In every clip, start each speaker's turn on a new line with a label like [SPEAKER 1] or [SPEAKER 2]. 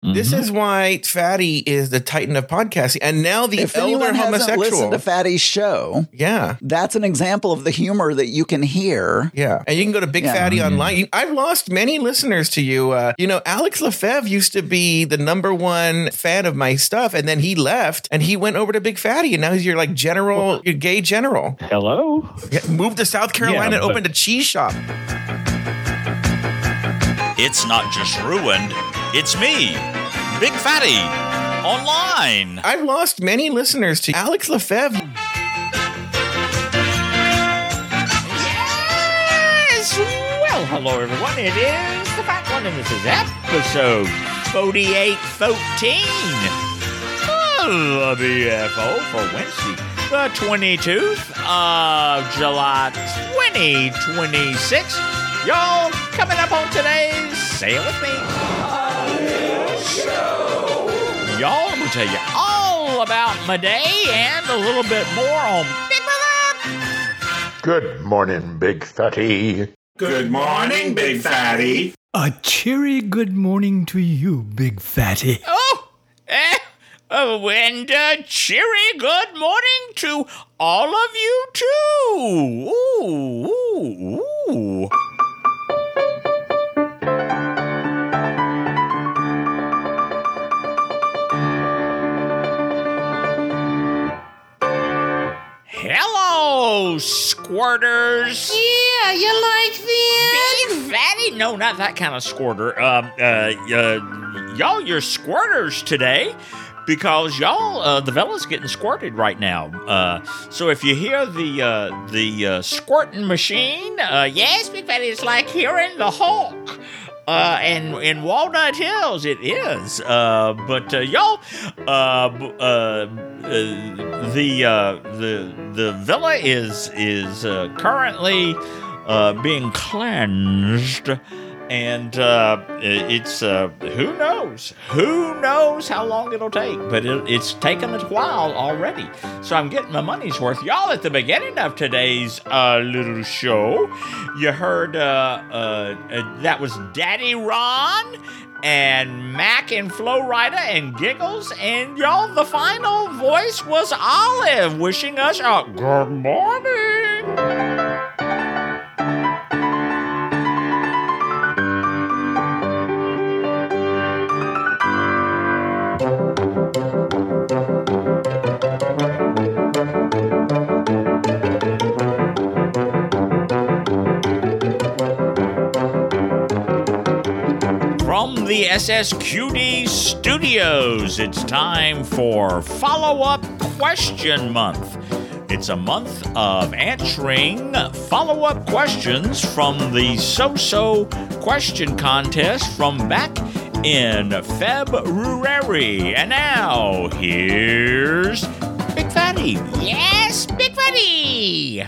[SPEAKER 1] This is why Fatty is the titan of podcasting. And now the
[SPEAKER 2] If
[SPEAKER 1] elder
[SPEAKER 2] anyone hasn't
[SPEAKER 1] homosexual.
[SPEAKER 2] listened to Fatty's show,
[SPEAKER 1] Yeah.
[SPEAKER 2] that's an example of the humor that you can hear.
[SPEAKER 1] Yeah. And you can go to Big Fatty online. I've lost many listeners to you. Alex Lefebvre used to be the #1 fan of my stuff. And then he left and he went over to Big Fatty. And now he's your your gay general.
[SPEAKER 3] Hello?
[SPEAKER 1] Yeah, moved to South Carolina and opened a cheese shop.
[SPEAKER 4] It's not just ruined, it's me, Big Fatty, online.
[SPEAKER 1] I've lost many listeners to Alex Lefebvre.
[SPEAKER 3] Yes! Well, hello, everyone. It is the Fat One, and this is episode 4814 of the BFO for Wednesday, the 22th of July, 2026. Y'all, coming up on today's Say It With Me show. Y'all, I'm going to tell you all about my day and a little bit more on Big Brother.
[SPEAKER 5] Good morning, Big Fatty.
[SPEAKER 6] Good morning, Big Fatty.
[SPEAKER 7] A cheery good morning to you, Big Fatty.
[SPEAKER 3] And a cheery good morning to all of you, too. Ooh. Hello, squirters.
[SPEAKER 8] Yeah, you like this?
[SPEAKER 3] Big Fatty? No, not that kind of squirter. Y'all, you're squirters today because y'all, the Vella's getting squirted right now. So if you hear the squirting machine, yes, Big Fatty, it's like hearing the Hulk. And in Walnut Hills, it is. But y'all, the villa is currently being cleansed, and it's who knows how long it'll take, but it's taken a while already. So I'm getting my money's worth. Y'all, at the beginning of today's little show, you heard that was Daddy Ron and Mac and Flo Rida and Giggles, and y'all, the final voice was Olive wishing us a good morning. From the SSQD studios, it's time for Follow-Up Question Month. It's a month of answering follow-up questions from the So-So Question Contest from back in February. And now, here's Big Fatty. Yes, Big Fatty!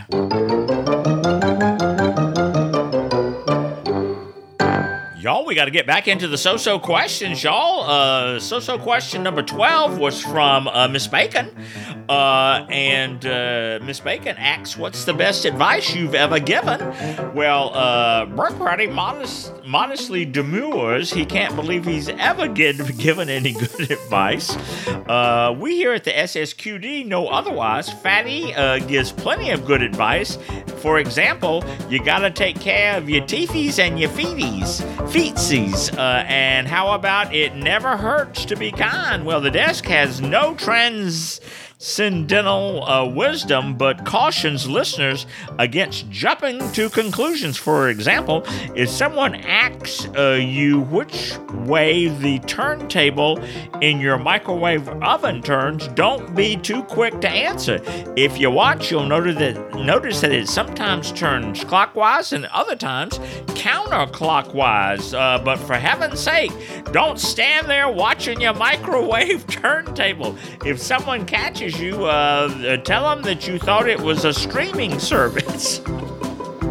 [SPEAKER 3] Y'all, we got to get back into the So-So questions, y'all. So-So question number 12 was from Miss Bacon. And Miss Bacon asks, what's the best advice you've ever given? Well, Burke Party modestly demurs. He can't believe he's ever given any good advice. We here at the SSQD know otherwise. Fatty gives plenty of good advice. For example, you got to take care of your teethies and your feetsies. And how about it never hurts to be kind? Well, the desk has no transcendental wisdom, but cautions listeners against jumping to conclusions. For example, if someone asks you which way the turntable in your microwave oven turns, don't be too quick to answer. If you watch, you'll notice that it sometimes turns clockwise and other times counterclockwise. But for heaven's sake, don't stand there watching your microwave turntable. If someone catches you, tell them that you thought it was a streaming service.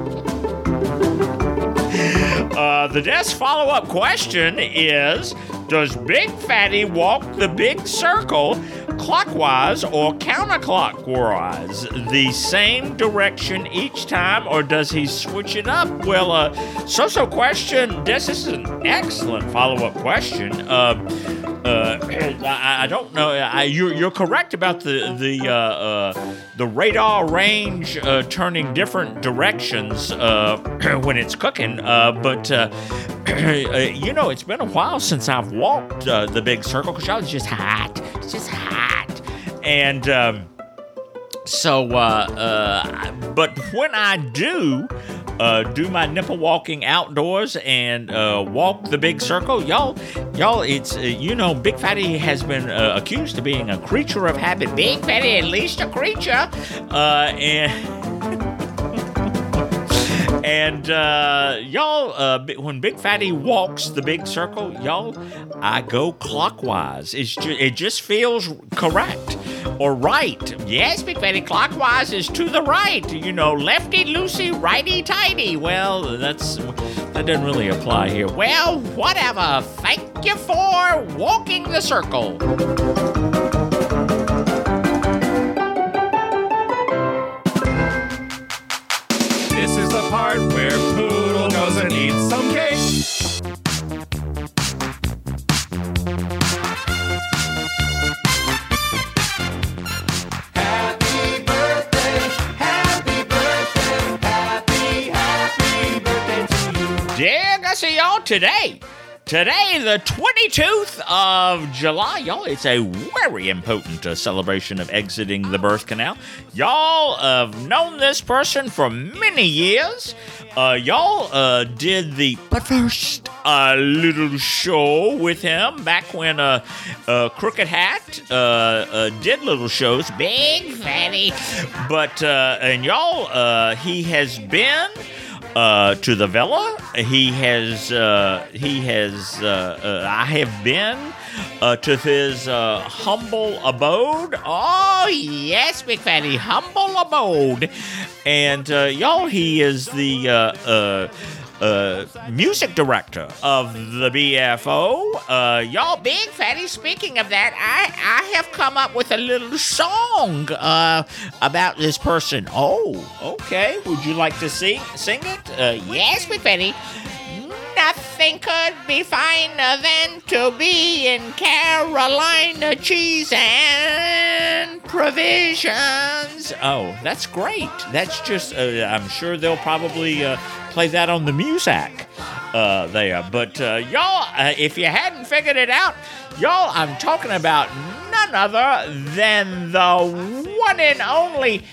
[SPEAKER 3] The desk follow-up question is, Does Big Fatty walk the big circle clockwise or counterclockwise, the same direction each time, or does he switch it up? Well, so question. This is an excellent follow-up question. I don't know. You're correct about the radar range turning different directions when it's cooking, but it's been a while since I've walked the big circle because y'all is just hot. It's just hot, and but when I do my nipple walking outdoors and walk the big circle, y'all, it's Big Fatty has been accused of being a creature of habit. Big Fatty, at least a creature, and when Big Fatty walks the big circle, y'all, I go clockwise. It just feels correct. Or right. Yes, Big Fatty, clockwise is to the right. Lefty-loosey, righty-tighty. Well, that doesn't really apply here. Well, whatever. Thank you for walking the circle.
[SPEAKER 6] This is the part where Poodle goes and eats some cake.
[SPEAKER 3] Yeah, I see y'all today, the 22th of July, y'all, it's a very important celebration of exiting the birth canal. Y'all have known this person for many years. Y'all did the first little show with him back when Crooked Hat did little shows. Big Fatty. But, and y'all, he has been to the villa. I have been to his humble abode. Oh, yes, Big Fatty, humble abode. And, y'all, he is the music director of the BFO. Y'all, Big Fatty, speaking of that, I have come up with a little song about this person. Oh, okay. Would you like to sing it? Yes, Big Fatty. Nothing could be finer than to be in Carolina cheese and provisions. Oh, that's great. That's just, I'm sure they'll probably play that on the Muzak there. But y'all, if you hadn't figured it out, y'all, I'm talking about none other than the one and only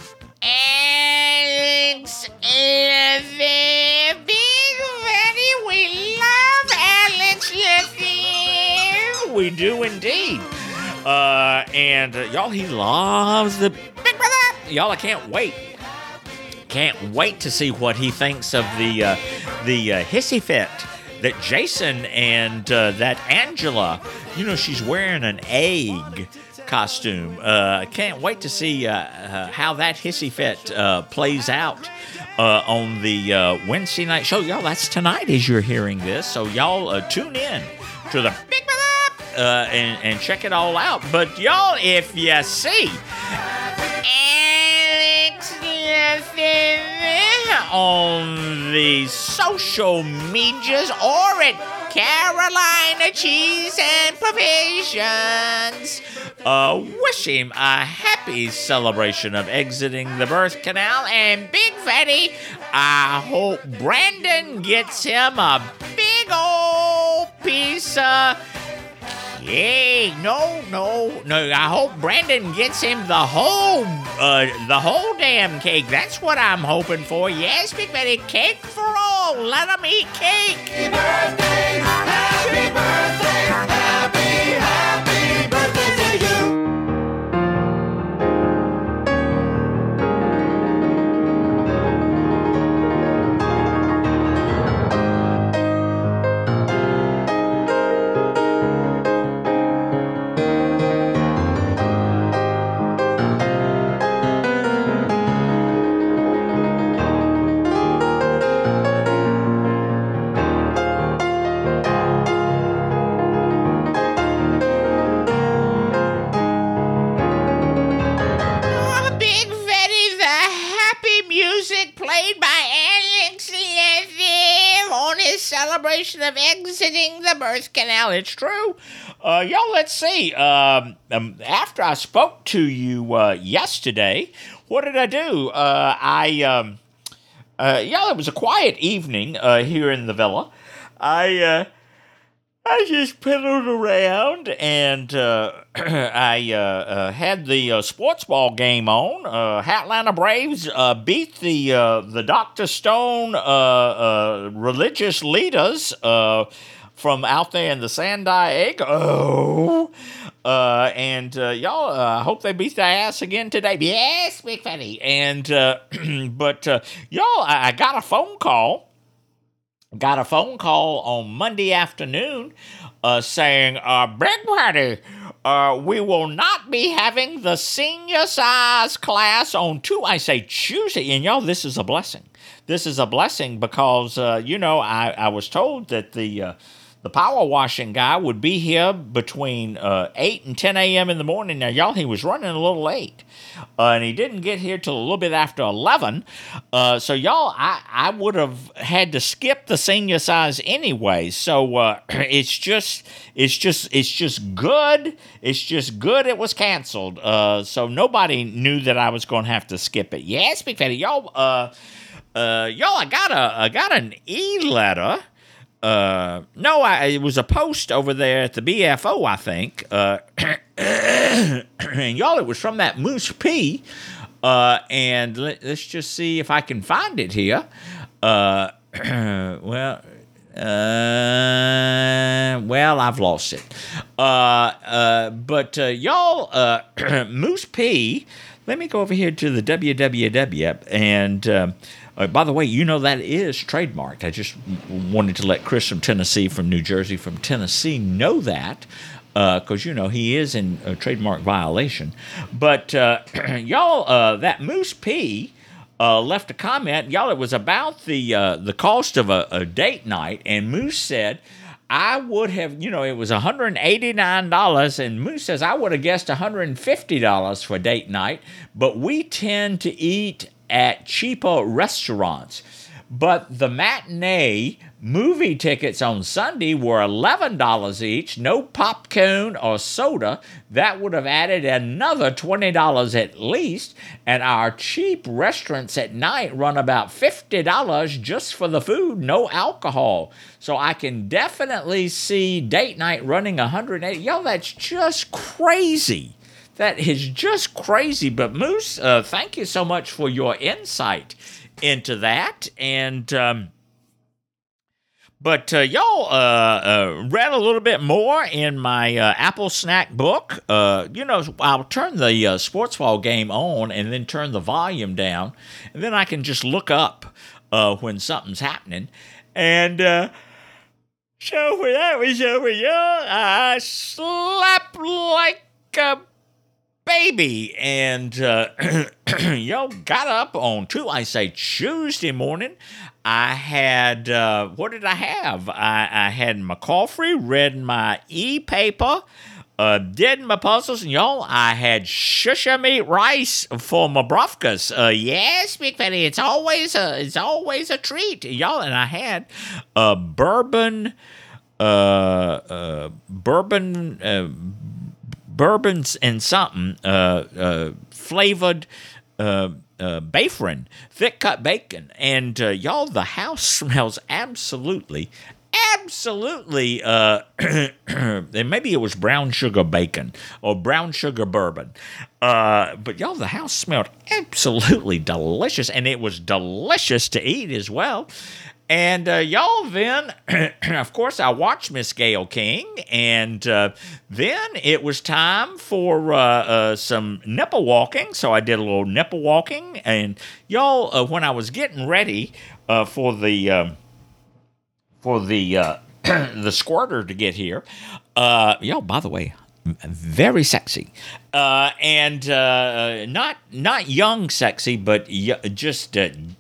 [SPEAKER 3] Alex Lefebvre. Big Fatty, we love Alex Lefebvre. We do indeed. And y'all, he loves the Big Brother. Y'all, I can't wait. Can't wait to see what he thinks of the hissy fit that Jason and that Angela, she's wearing an egg costume. Can't wait to see how that hissy fit plays out on the Wednesday night show. Y'all, that's tonight as you're hearing this. So y'all tune in to the Big Brother and check it all out. But y'all, if you see Alex Lefebvre on the social medias or at Carolina Cheese and Provisions, wish him a happy celebration of exiting the birth canal. And Big Fatty, I hope Brandon gets him a big old piece of cake. No. I hope Brandon gets him the whole damn cake. That's what I'm hoping for. Yes, Big Fatty, cake for all. Let them eat cake. Happy birthday, happy birthday, happy birthday to you. celebration of exiting the birth canal. It's true. Y'all, let's see. After I spoke to you yesterday, what did I do? Y'all, it was a quiet evening here in the villa. I just piddled around and I had the sports ball game on. Atlanta Braves beat the Dr. Stone religious leaders from out there in the San Diego. Y'all, I hope they beat their ass again today. Yes, Big Fatty. And but y'all, I got a phone call. Got a phone call on Monday afternoon saying, Big Fatty, we will not be having the senior size class on Tuesday. And y'all, this is a blessing. This is a blessing because, I was told that the power washing guy would be here between 8 and 10 a.m. in the morning. Now, y'all, he was running a little late. And he didn't get here till a little bit after 11. So, y'all, I would have had to skip the senior size anyway. So, it's just good. It's just good it was canceled. So, nobody knew that I was going to have to skip it. Yes, Big Fatty. Y'all, I got an e-letter. It was a post over there at the BFO, I think. And y'all, it was from that Moose P. And let's just see if I can find it here. Well, I've lost it. But y'all, Moose P. Let me go over here to the www and. By the way, that is trademarked. I just wanted to let Chris from Tennessee, from New Jersey, from Tennessee know that because, he is in a trademark violation. But, y'all, that Moose P left a comment. Y'all, it was about the cost of a date night, and Moose said, I would have, it was $189, and Moose says, I would have guessed $150 for date night, but we tend to eat at cheaper restaurants. But the matinee movie tickets on Sunday were $11 each, no popcorn or soda. That would have added another $20 at least, and our cheap restaurants at night run about $50 just for the food, no alcohol. So I can definitely see date night running $180. Yo, that's just crazy. That is just crazy. But Moose, thank you so much for your insight into that. And y'all read a little bit more in my Apple Snack book. I'll turn the sports ball game on and then turn the volume down, and then I can just look up when something's happening. And so when I was over, y'all, I slept like a baby, and y'all got up on Tuesday morning. I had, what did I have? I had my coffee, read my e-paper, did my puzzles, and y'all, I had shusha meat rice for my brofkas. Yes, Big Fatty, it's always a treat, y'all. And I had bourbons and something flavored Bafrin, thick cut bacon, and y'all, the house smells absolutely. And maybe it was brown sugar bacon or brown sugar bourbon, but y'all, the house smelled absolutely delicious, and it was delicious to eat as well. And y'all, then, of course, I watched Miss Gayle King, and then it was time for some nipple walking, so I did a little nipple walking. And y'all, when I was getting ready for the the squirter to get here, y'all, by the way, very sexy, and not young sexy, but just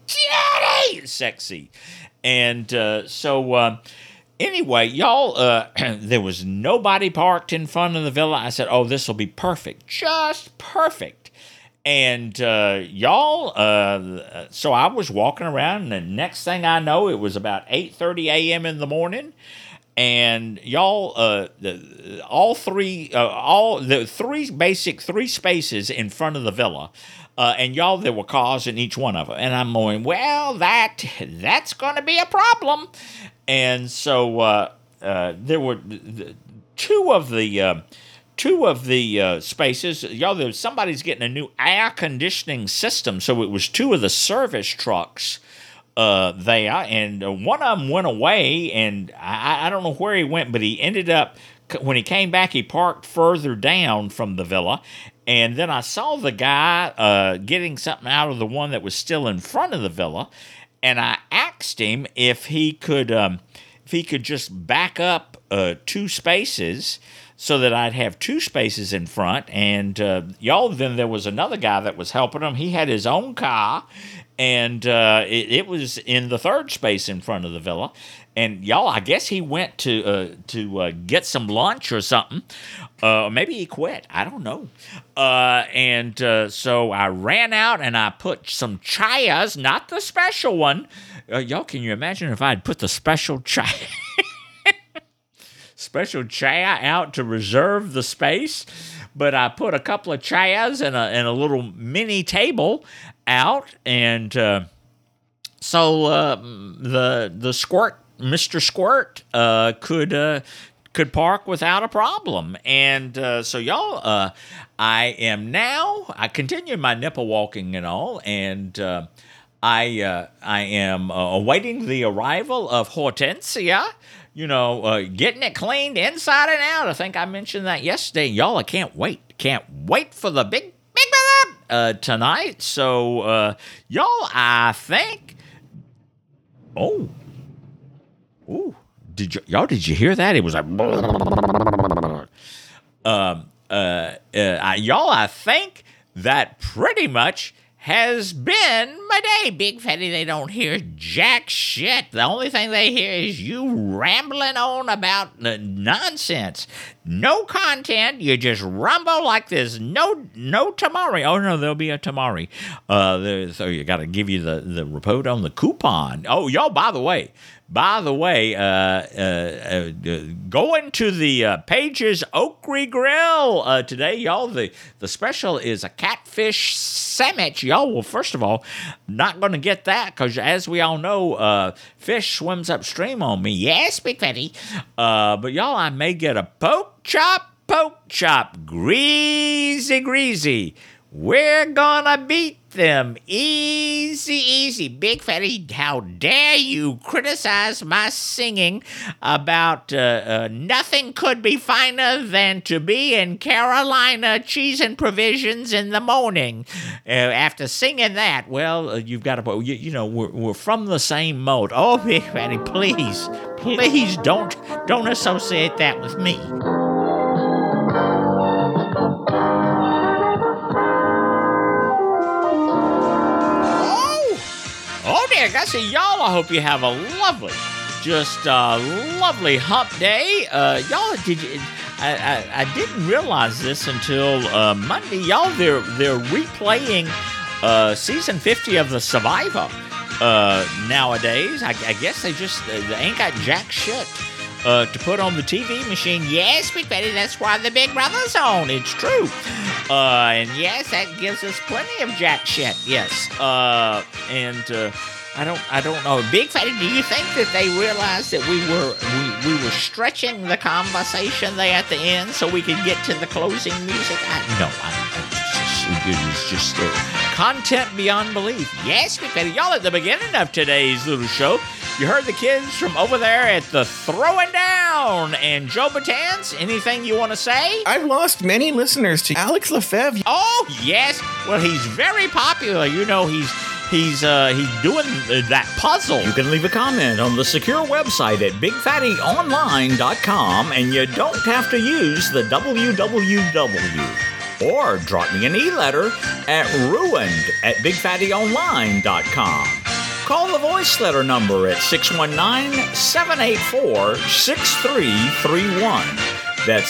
[SPEAKER 3] sexy. And so anyway, y'all, there was nobody parked in front of the villa. I said, oh, this will be perfect, just perfect. And y'all, so I was walking around, and the next thing I know, it was about 8:30 a.m. in the morning. And y'all, the three spaces in front of the villa, and y'all, there were cars in each one of them. And I'm going, well, that's going to be a problem. And so there were two of the spaces. Y'all, somebody's getting a new air conditioning system, so it was two of the service trucks there, and one of them went away, and I don't know where he went, but he ended up, when he came back, he parked further down from the villa, and then I saw the guy getting something out of the one that was still in front of the villa, and I asked him if he could just back up 2 spaces so that I'd have 2 spaces in front. And y'all, then there was another guy that was helping him. He had his own car, and it was in the 3rd space in front of the villa. And y'all, I guess he went to get some lunch or something. Maybe he quit. I don't know. So I ran out and I put some chayas, not the special one. Y'all, can you imagine if I had put the special chaya out to reserve the space? But I put a couple of chayas and a little mini table out, and so the Squirt, Mr. Squirt, could park without a problem. And so y'all, I continue my nipple walking and all, and I am awaiting the arrival of Hortensia. Getting it cleaned inside and out. I think I mentioned that yesterday. Y'all, I can't wait. Can't wait for the big brother tonight. So, y'all, I think. Oh. Ooh. Did you hear that? It was like. Y'all, I think that pretty much has been my day, Big Fatty. They don't hear jack shit. The only thing they hear is you rambling on about nonsense. No content. You just rumble like there's no tamari. Oh, no, there'll be a tamari. So you got to give you the report on the coupon. Oh, y'all, by the way, going to the Page's Oakery Grill today, y'all. The special is a catfish sandwich, y'all. Well, first of all, not going to get that because, as we all know, fish swims upstream on me. Yes, Big Fatty. But y'all, I may get a poke chop, greasy. We're gonna beat them easy. Big Fatty, how dare you criticize my singing about nothing could be finer than to be in Carolina cheese and provisions in the morning. After singing that, well, you've got to, we're from the same mode. Oh, Big Fatty, please don't associate that with me. Oh, dear, guys, y'all, I hope you have a lovely hump day. Y'all, I didn't realize this until Monday. Y'all, they're replaying season 50 of The Survivor nowadays. I guess they ain't got jack shit to put on the TV machine. Yes, Big Fatty, that's why the Big Brother's on. It's true. And yes, that gives us plenty of jack shit. Yes. I don't know. Big Fatty, do you think that they realized that we were stretching the conversation there at the end so we could get to the closing music? It was just content beyond belief. Yes, Big Fatty. Y'all, at the beginning of today's little show, you heard the kids from over there at the Throwing Down. And Joe Batanz, anything you want to say?
[SPEAKER 1] I've lost many listeners to Alex Lefebvre.
[SPEAKER 3] Oh, yes. Well, he's very popular. He's doing that puzzle.
[SPEAKER 9] You can leave a comment on the secure website at BigFattyOnline.com, and you don't have to use the www. Or drop me an e-letter at ruined@BigFattyOnline.com. Call the voice letter number at 619-784-6331. That's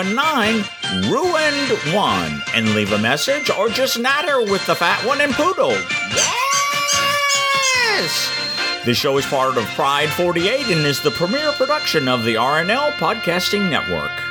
[SPEAKER 9] 619-RUINED-1. And leave a message or just natter with the Fat One and Poodle. Yes! This show is part of Pride 48 and is the premier production of the RNL Podcasting Network.